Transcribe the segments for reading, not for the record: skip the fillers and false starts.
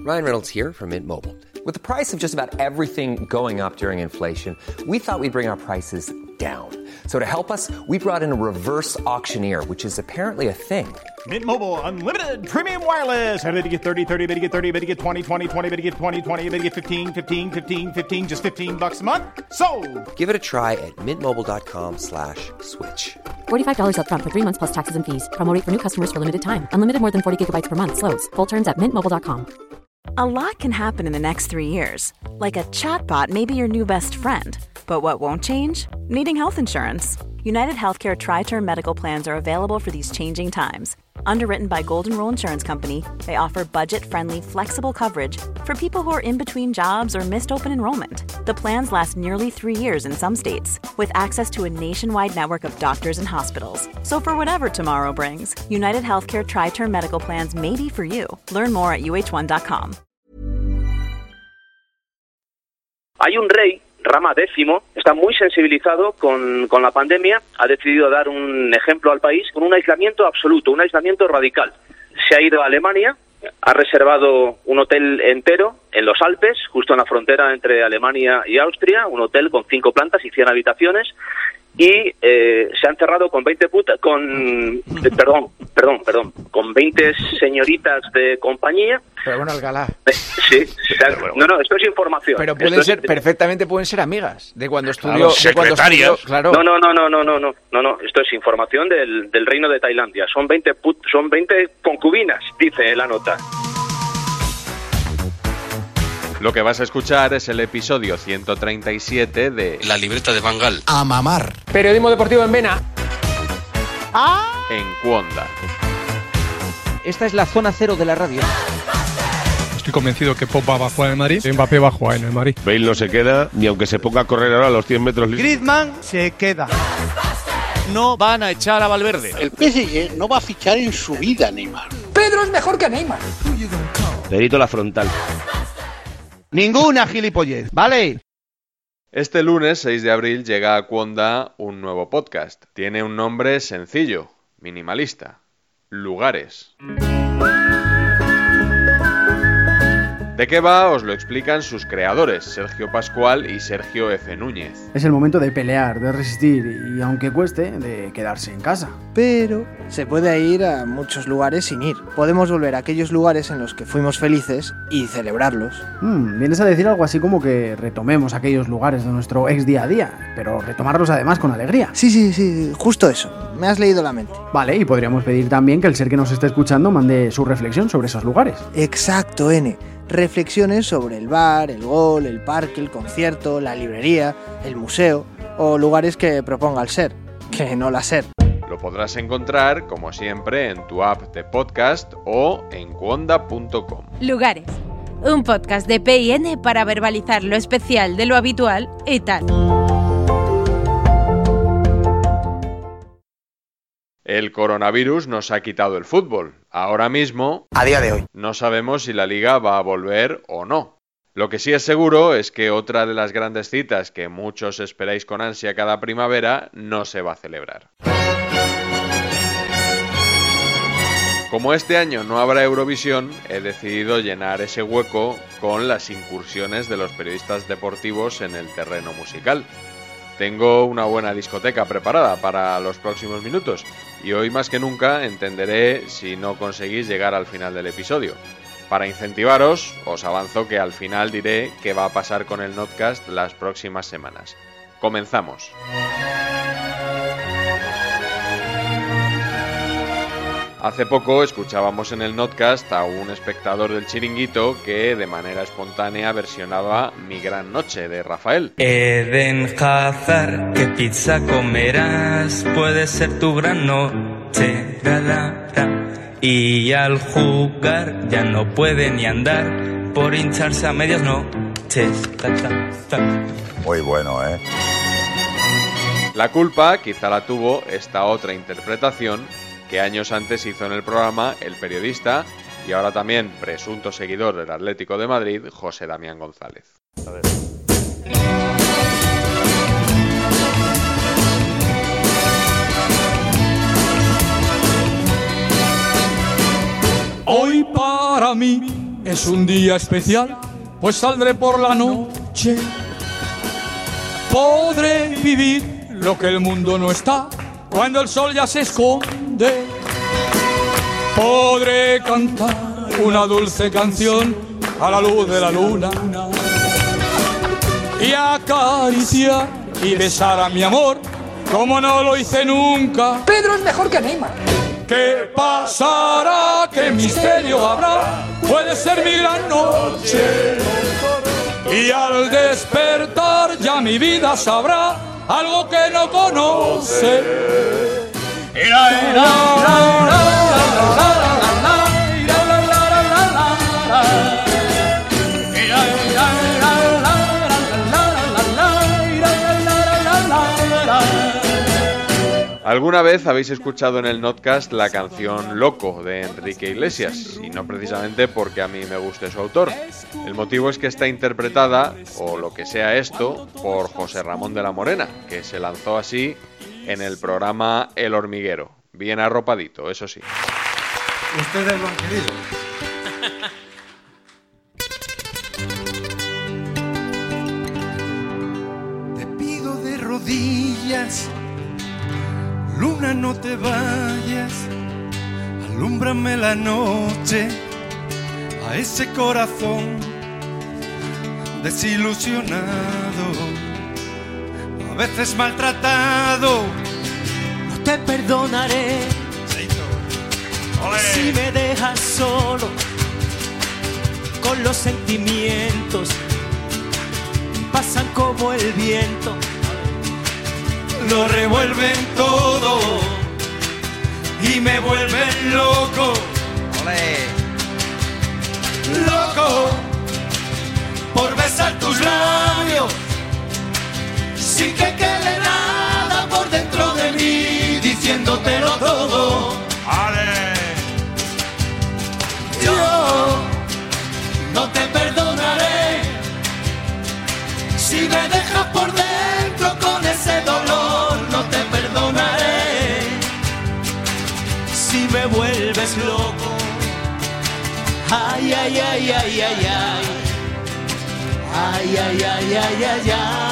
Ryan Reynolds here from Mint Mobile. With the price of just about everything going up during inflation, we thought we'd bring our prices down. So to help us, we brought in a reverse auctioneer, which is apparently a thing. Mint Mobile Unlimited Premium Wireless. How to get 30, 30, how to get 30, how to get 20, 20, 20, how to get 20, 20, how to get 15, 15, 15, 15, just $15 a month? Sold! Give it a try at mintmobile.com/switch. $45 up front for 3 months plus taxes and fees. Promo rate for new customers for limited time. Unlimited more than 40 gigabytes per month. Slows full terms at mintmobile.com. A lot can happen in the next 3 years. Like a chatbot may be your new best friend. But what won't change? Needing health insurance. United Healthcare Tri-Term Medical Plans are available for these changing times. Underwritten by Golden Rule Insurance Company, they offer budget-friendly, flexible coverage for people who are in between jobs or missed open enrollment. The plans last nearly 3 years in some states, with access to a nationwide network of doctors and hospitals. So for whatever tomorrow brings, United Healthcare Tri-Term Medical Plans may be for you. Learn more at uh1.com. Hay un rey, Rama X, está muy sensibilizado con la pandemia, ha decidido dar un ejemplo al país con un aislamiento absoluto, un aislamiento radical. Se ha ido a Alemania, ha reservado un hotel entero en los Alpes, justo en la frontera entre Alemania y Austria, un hotel con 5 plantas y 100 habitaciones, y se ha encerrado con 20 con 20 señoritas de compañía. Pero bueno, Alcalá. Sí, no, esto es información. Pero perfectamente pueden ser amigas de cuando estudió. Secretarias. Claro. No, esto es información del reino de Tailandia. Son 20 concubinas, dice la nota. Lo que vas a escuchar es el episodio 137 de La libreta de Bangal. A mamar. Periodismo deportivo en Vena. En Cuonda. Esta es la zona cero de la radio. Estoy convencido que Pop va a jugar en el Madrid, Mbappé va a jugar en el Madrid. Bale no se queda, ni aunque se ponga a correr ahora a los 100 metros. Griezmann se queda. No van a echar a Valverde. El PSG no va a fichar en su vida a Neymar. Pedro es mejor que Neymar. Perito la frontal. Ninguna gilipollez, ¿vale? Este lunes 6 de abril llega a Cuonda un nuevo podcast. Tiene un nombre sencillo, minimalista. Lugares. ¿De qué va? Os lo explican sus creadores, Sergio Pascual y Sergio F. Núñez. Es el momento de pelear, de resistir y, aunque cueste, de quedarse en casa. Pero se puede ir a muchos lugares sin ir. Podemos volver a aquellos lugares en los que fuimos felices y celebrarlos. Vienes a decir algo así como que retomemos aquellos lugares de nuestro ex día a día, pero retomarlos además con alegría. Sí, justo eso. Me has leído la mente. Vale, y podríamos pedir también que el ser que nos esté escuchando mande su reflexión sobre esos lugares. Exacto, N. Reflexiones sobre el bar, el gol, el parque, el concierto, la librería, el museo o lugares que proponga el ser, que no la ser. Lo podrás encontrar, como siempre, en tu app de podcast o en cuonda.com. Lugares, un podcast de P&N para verbalizar lo especial de lo habitual y tal. El coronavirus nos ha quitado el fútbol. Ahora mismo, a día de hoy, no sabemos si la liga va a volver o no. Lo que sí es seguro es que otra de las grandes citas que muchos esperáis con ansia cada primavera no se va a celebrar. Como este año no habrá Eurovisión, he decidido llenar ese hueco con las incursiones de los periodistas deportivos en el terreno musical. Tengo una buena discoteca preparada para los próximos minutos y hoy más que nunca entenderé si no conseguís llegar al final del episodio. Para incentivaros, os avanzo que al final diré qué va a pasar con el Notcast las próximas semanas. Comenzamos. Hace poco escuchábamos en el Notcast a un espectador del Chiringuito que de manera espontánea versionaba Mi gran noche de Rafael. Eden Hazard, ¿qué pizza comerás? Puede ser tu gran noche. Y al jugar ya no puede ni andar por hincharse a medias noches. Muy bueno, ¿eh? La culpa quizá la tuvo esta otra interpretación que años antes hizo en el programa el periodista y ahora también presunto seguidor del Atlético de Madrid, José Damián González. A ver. Hoy para mí Es un día especial, pues saldré por la noche. Podré vivir lo que el mundo no está cuando el sol ya se esconde. Podré cantar una dulce canción a la luz de la luna y acariciar y besar a mi amor como no lo hice nunca. Pedro es mejor que Neymar. ¿Qué pasará? ¿Qué misterio habrá? Puede ser mi gran noche. Y al despertar ya mi vida sabrá algo que no conoce. ¿Alguna vez habéis escuchado en el Notcast la canción Loco de Enrique Iglesias? Y no precisamente porque a mí me guste su autor. El motivo es que está interpretada, o lo que sea esto, por José Ramón de la Morena, que se lanzó así en el programa El Hormiguero. Bien arropadito, eso sí. Ustedes lo han querido. Te pido de rodillas, luna, no te vayas, alúmbrame la noche a ese corazón desilusionado, a veces maltratado. No te perdonaré si me dejas solo con los sentimientos, pasan como el viento. Lo revuelven todo y me vuelven loco. ¡Olé! Loco por besar tus labios sin que quede nada por dentro de mí, diciéndotelo todo. ¡Ale! Yo no te perdonaré si me dejas por dentro con ese dolor. No te perdonaré si me vuelves loco. Ay, ay, ay, ay, ay, ay. Ay, ay, ay, ay, ay,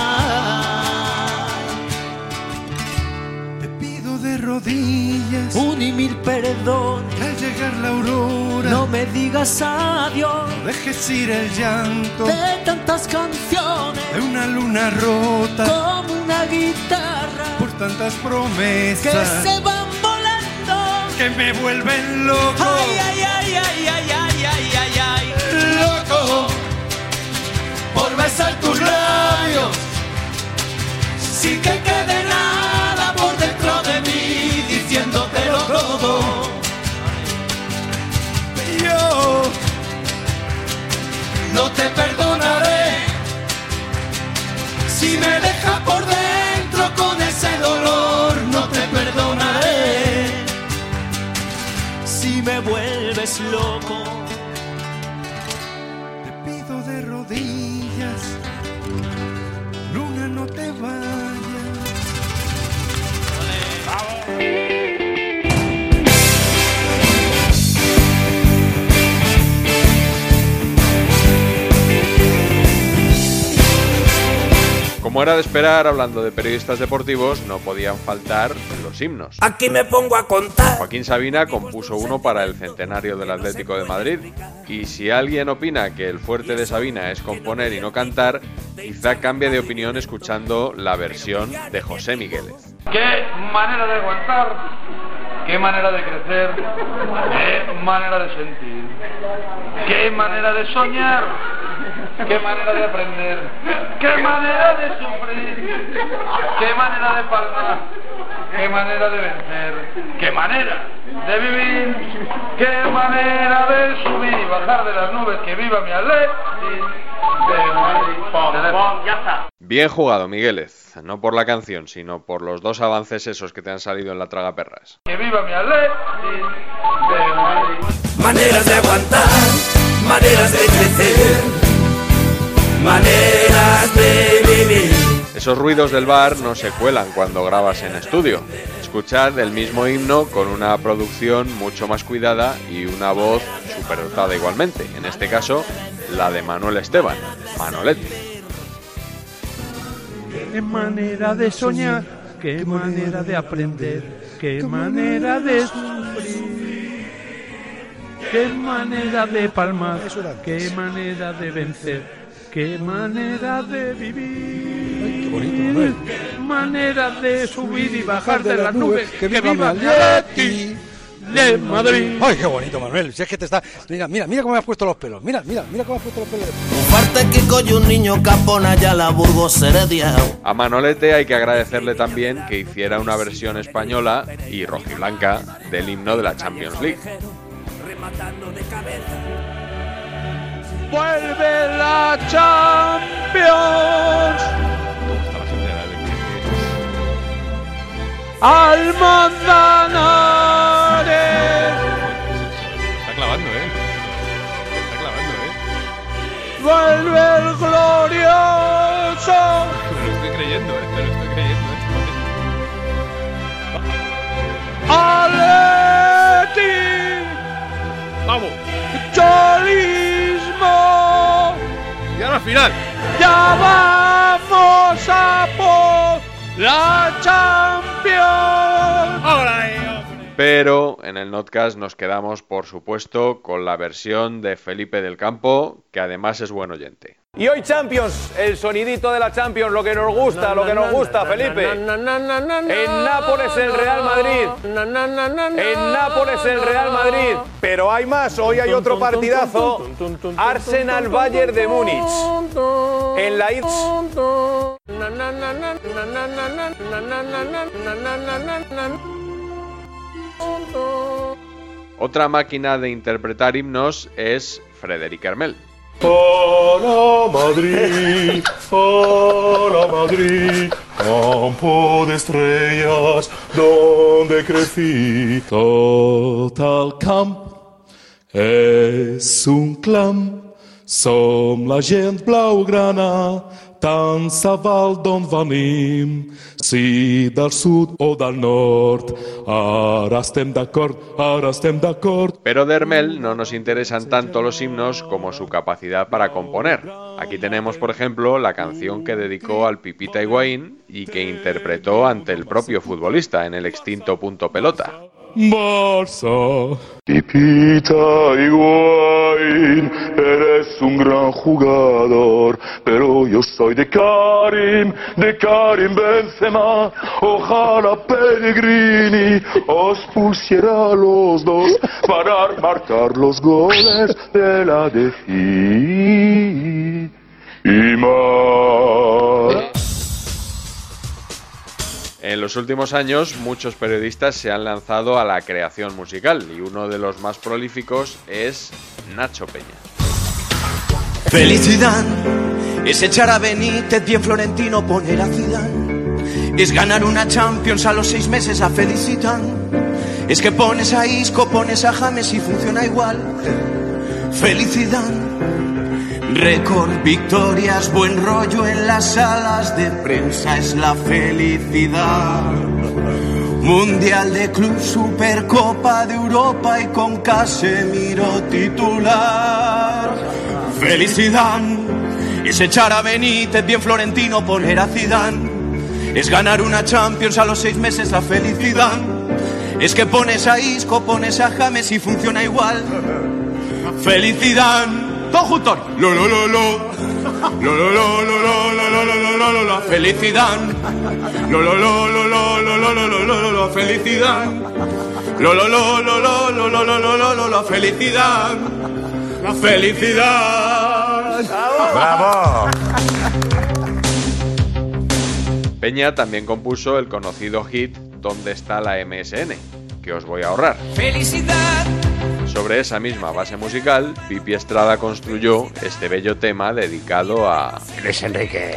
ay. Te pido de rodillas un y mil perdones. Al llegar la aurora, no me digas adiós. No dejes ir el llanto de tantas canciones, de una luna rota como una guitarra, por tantas promesas que se van volando, que me vuelven loco. Ay, ay, ay, ay, ay, ay, ay, ay, ay. Loco por besar tus labios sin que quede nada por dentro de mí, diciéndotelo todo. Yo no te perdonaré si me dejas por dentro con ese dolor. No te perdonaré si me vuelves loco. Te pido de rodillas, luna, no te vayas. Como era de esperar, hablando de periodistas deportivos, no podían faltar los himnos. Aquí me pongo a contar. Joaquín Sabina compuso uno para el centenario del Atlético de Madrid. Y si alguien opina que el fuerte de Sabina es componer y no cantar, quizá cambie de opinión escuchando la versión de José Migueles. ¡Qué manera de aguantar! ¡Qué manera de crecer! ¡Qué manera de sentir! ¡Qué manera de soñar! ¡Qué manera de aprender! ¡Qué manera de sufrir! ¡Qué manera de palmar! ¡Qué manera de vencer! ¡Qué manera de vivir! ¡Qué manera de subir y bajar de las nubes! ¡Que viva mi Atleti! ¡Ya está! Bien jugado, Migueles. No por la canción, sino por los dos avances esos que te han salido en la tragaperras. ¡Que viva mi Atleti! Maneras de aguantar, maneras de crecer, maneras de vivir. Esos ruidos del bar no se cuelan cuando grabas en estudio. Es escuchar el mismo himno con una producción mucho más cuidada y una voz superdotada igualmente. En este caso, la de Manuel Esteban, Manolete. Qué manera de soñar, qué manera de aprender, qué manera de sufrir, qué manera de palmar, qué manera de vencer, qué manera de vivir, qué bonito, Manuel. Qué manera de subir y bajar de las nubes, que viva Atleti de Madrid. Ay, qué bonito, Manuel. Si es que te está... Mira cómo me has puesto los pelos. Mira cómo me has puesto los pelos. Parte que colle un niño capona ya la Burgos Heredia. A Manolete hay que agradecerle también que hiciera una versión española y rojiblanca del himno de la Champions League. ¡Vuelve la Champions! ¡Al Manzanares! Está clavando, Está clavando, ¡Vuelve el glorioso! Me lo estoy creyendo, ¡Atleti! ¡Vamos! ¡Cholismo! ¡Y ahora final! ¡Ya vamos a por la Champions! ¡Ahora! Pero en el Notcast nos quedamos, por supuesto, con la versión de Felipe del Campo, que además es buen oyente. Y hoy Champions, el sonidito de la Champions, lo que nos gusta, Felipe. En Nápoles el Real Madrid. En Nápoles el Real Madrid. Pero hay más, hoy hay otro partidazo. Arsenal-Bayern de Múnich. En la Otra máquina de interpretar himnos es Frédéric Hermel. Hola Madrid, campo de estrellas donde crecí. Total Camp és un clam, som la gent blaugrana, tant se val d'on venim, si del sud o del nord. Ara estem d'acord. Pero de Hermel no nos interesan tanto los himnos como su capacidad para componer. Aquí tenemos, por ejemplo, la canción que dedicó al Pipita Higuaín y que interpretó ante el propio futbolista en el extinto Punto Pelota. Barça. Pipita Higuaín, eres un gran jugador, pero yo soy de Karim Benzema. Ojalá Pellegrini os pusiera a los dos para marcar los goles de la defensa. Y más. En los últimos años, muchos periodistas se han lanzado a la creación musical y uno de los más prolíficos es Nacho Peña. Felicidad es echar a Benítez bien Florentino, poner a Zidane. Es ganar una Champions a los 6 meses a Felicidad. Es que pones a Isco, pones a James y funciona igual. Felicidad. Récord, victorias, buen rollo en las salas de prensa es la felicidad. Mundial de Club, Supercopa de Europa y con Casemiro titular. Felicidad es echar a Benítez bien Florentino, poner a Zidane. Es ganar una Champions a los 6 meses la felicidad. Es que pones a Isco, pones a James y funciona igual. Felicidad. Todos juntos. La felicidad. La felicidad. La felicidad. La felicidad. ¡Bravo! Peña también compuso el conocido hit ¿Dónde está la MSN?, que os voy a ahorrar. Felicidad. Sobre esa misma base musical, Pipi Estrada construyó este bello tema dedicado a Luis Enrique.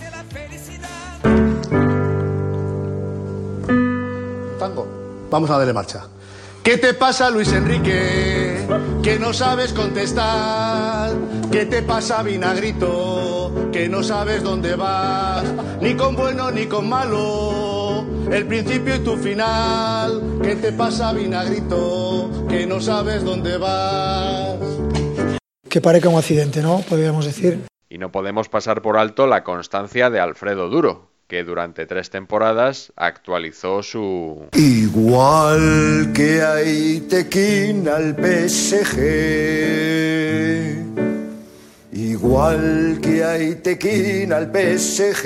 Tango. Vamos a darle marcha. ¿Qué te pasa, Luis Enrique? Que no sabes contestar. ¿Qué te pasa, Vinagrito? Que no sabes dónde vas, ni con bueno ni con malo. el principio y tu final. ¿Qué te pasa, vinagrito? Que no sabes dónde vas. Que parezca un accidente, ¿no? Podríamos decir. Y no podemos pasar por alto la constancia de Alfredo Duro, que durante 3 temporadas actualizó su... Igual que hay tequín al PSG, igual que hay tequín al PSG,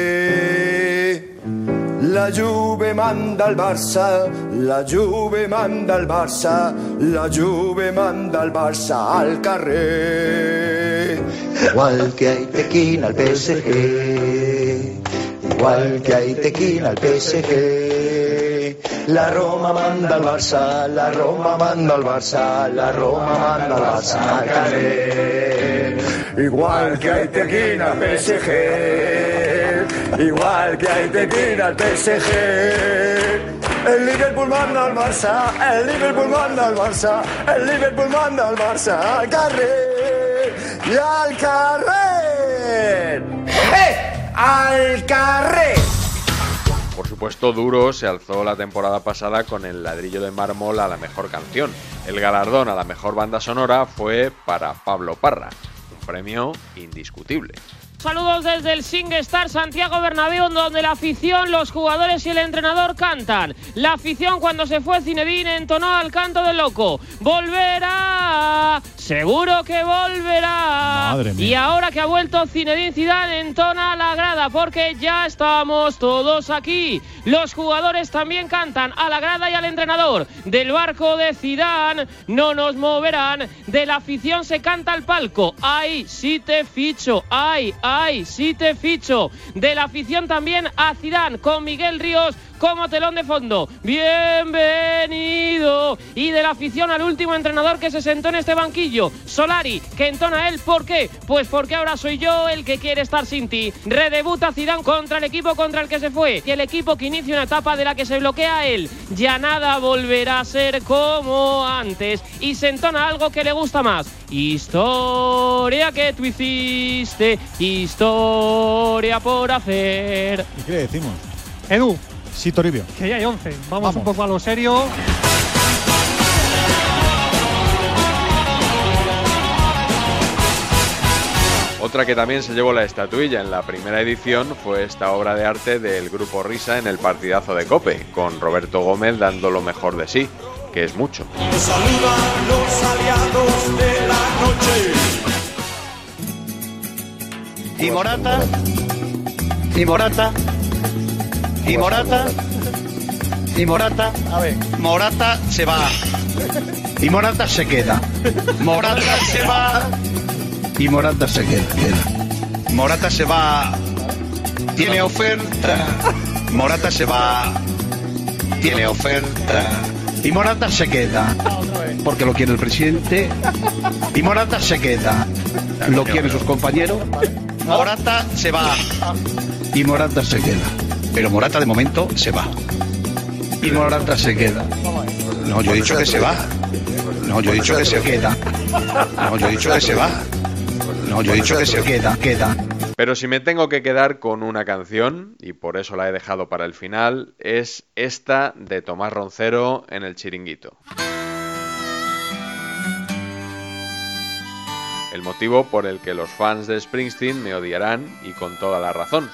la Juve manda al Barça, la Juve manda al Barça, la Juve manda al Barça al carrer. Igual que hay tequín al PSG, igual que hay tequín al PSG, la Roma manda al Barça, la Roma manda al Barça, la Roma manda al Barça al carrer. Igual que hay tequín al PSG, igual que hay tequín al PSG, el Liverpool manda al Barça, el Liverpool manda al Barça, el Liverpool manda al Barça al carrer y al carrer. ¡Al carrer! Por supuesto, Duro se alzó la temporada pasada con el Ladrillo de Mármol a la mejor canción. El galardón a la mejor banda sonora fue para Pablo Parra, un premio indiscutible. Saludos desde el SingStar Santiago Bernabéu, donde la afición, los jugadores y el entrenador cantan. La afición, cuando se fue Zinedine, entonó al canto del loco. ¡Volverá! ¡Seguro que volverá! Madre mía. Y ahora que ha vuelto Zinedine Zidane, entona la grada, porque ya estamos todos aquí. Los jugadores también cantan a la grada y al entrenador. Del barco de Zidane no nos moverán. De la afición se canta al palco. ¡Ay, sí te ficho! ¡Ay, ay, sí te ficho! De la afición también a Zidane, con Miguel Ríos como telón de fondo. ¡Bienvenido! Y de la afición al último entrenador que se sentó en este banquillo, Solari, que entona él. ¿Por qué? Pues porque ahora soy yo el que quiere estar sin ti. Redebuta Zidane contra el equipo contra el que se fue, y el equipo que inicia una etapa de la que se bloquea él. Ya nada volverá a ser como antes, y se entona algo que le gusta más. Historia que tú hiciste, historia por hacer. ¿Y qué le decimos? Edu, Sí, Toribio. que ya hay 11. Vamos un poco a lo serio. Otra que también se llevó la estatuilla en la primera edición fue esta obra de arte del Grupo Risa en el partidazo de COPE, con Roberto Gómez dando lo mejor de sí, que es mucho. Nos saludan los aliados de la noche. Y Morata, y Morata, y Morata, y Morata, A ver. Morata se va, y Morata se queda, Morata se va, y Morata se queda. Morata se va, tiene oferta, Morata se va, tiene oferta, y Morata se queda, porque lo quiere el presidente, y Morata se queda, lo quieren sus compañeros. Morata se va y Morata se queda. Pero Morata de momento se va. Y Morata se queda. No, yo he dicho que se va. No, yo he dicho que se queda. No, yo he dicho que se va. No, yo he dicho que se queda. Pero si me tengo que quedar con una canción, y por eso la he dejado para el final, es esta de Tomás Roncero en El Chiringuito. El motivo por el que los fans de Springsteen me odiarán, y con toda la razón.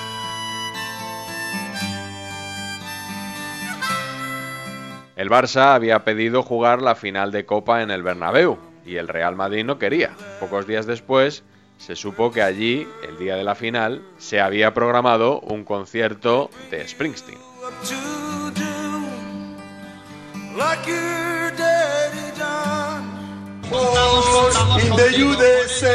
El Barça había pedido jugar la final de Copa en el Bernabéu, y el Real Madrid no quería. Pocos días después, se supo que allí, el día de la final, se había programado un concierto de Springsteen. In the USA.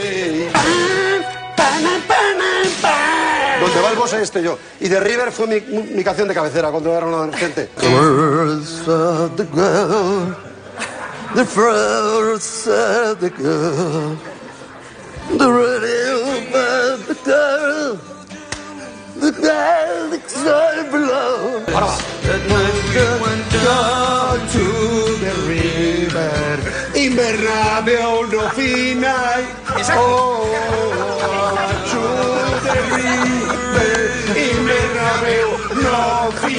Donde va el boss este yo. Y The River fue mi canción de cabecera cuando era un adolescente. The words of the girl, the words of the girl, the rhythm of the girl, the girl that's all below. Ahora va. Go to the river, in Bernabéu no final. Oh, to the river, in Bernabéu no final.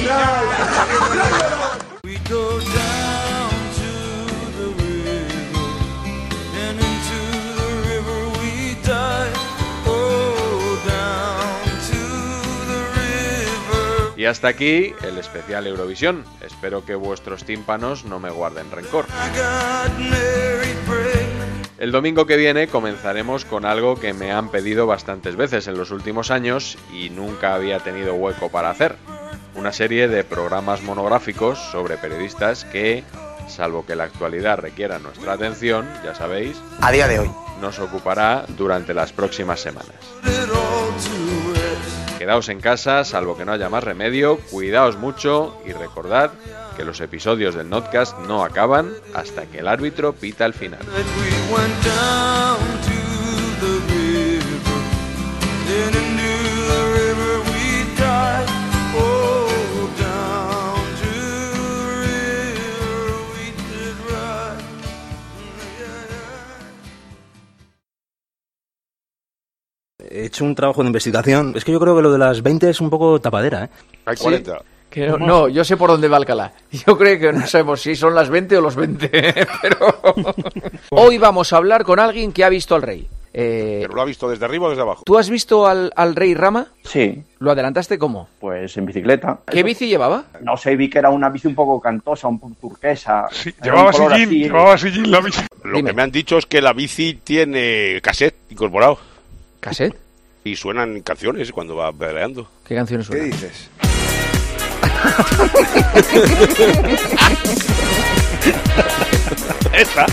Y hasta aquí el especial Eurovisión. Espero que vuestros tímpanos no me guarden rencor. El domingo que viene comenzaremos con algo que me han pedido bastantes veces en los últimos años y nunca había tenido hueco para hacer. Una serie de programas monográficos sobre periodistas que, salvo que la actualidad requiera nuestra atención, ya sabéis, A día de hoy. nos ocupará durante las próximas semanas. Quedaos en casa, salvo que no haya más remedio, cuidaos mucho y recordad que los episodios del Notcast no acaban hasta que el árbitro pita el final. He hecho un trabajo de investigación. Es que yo creo que lo de las 20 es un poco tapadera, ¿eh? Hay 40. Que no, yo sé por dónde va Alcalá. Yo creo que no sabemos si son las 20 o los 20. Pero hoy vamos a hablar con alguien que ha visto al rey. ¿Pero lo ha visto desde arriba o desde abajo? ¿Tú has visto al rey Rama? Sí. ¿Lo adelantaste cómo? Pues en bicicleta. ¿Qué bici llevaba? No sé, vi que era una bici un poco cantosa, un poco turquesa. Sí, Era un color así. llevaba sillín la bici. Lo que me han dicho es que la bici tiene cassette incorporado. ¿Cassette? Y suenan canciones cuando va pedaleando. ¿Qué canciones suenan? ¿Qué dices? Esta.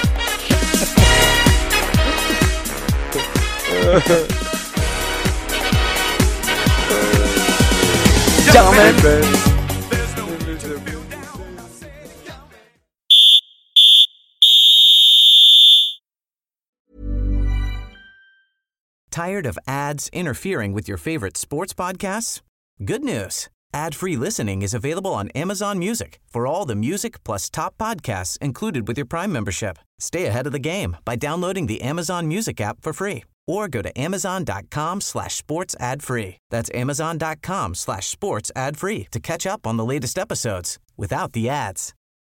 Tired of ads interfering with your favorite sports podcasts? Good news. Ad-free listening is available on Amazon Music for all the music plus top podcasts included with your Prime membership. Stay ahead of the game by downloading the Amazon Music app for free or go to amazon.com/sports ad free. That's amazon.com/sports ad free to catch up on the latest episodes without the ads.